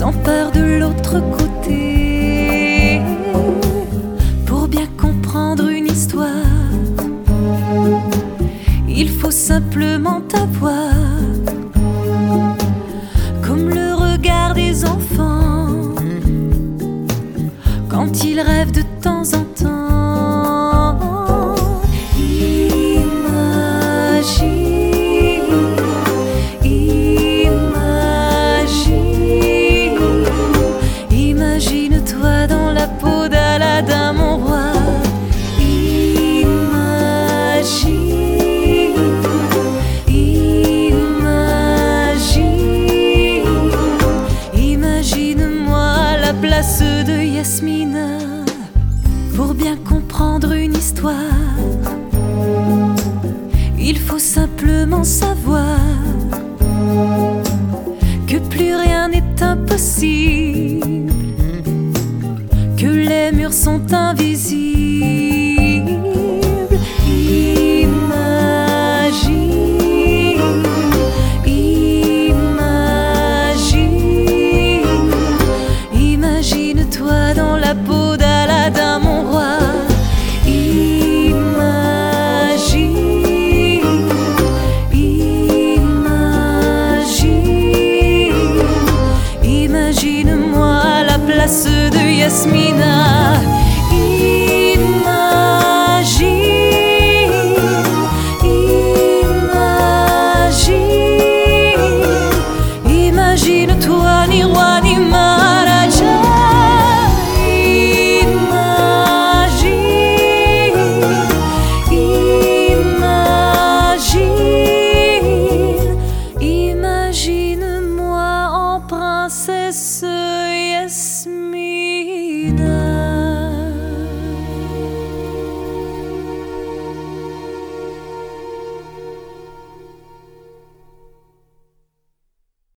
s'empare de l'autre côté pour bien comprendre une histoire. Il faut simplement avoir comme le regard des enfants quand ils rêvent de temps en temps. Imagine-toi dans la peau d'Aladin, mon roi. Imagine-moi à la place de Yasmina pour bien comprendre une histoire. Il faut simplement savoir que plus rien n'est impossible, que les murs sont invisibles. Imagine-toi dans la peau d'Aladin, mon roi. Imagine-moi à la place de Yasmina. Imagine-toi ni roi ni maharaja. Imagine-moi en princesse Yasmina.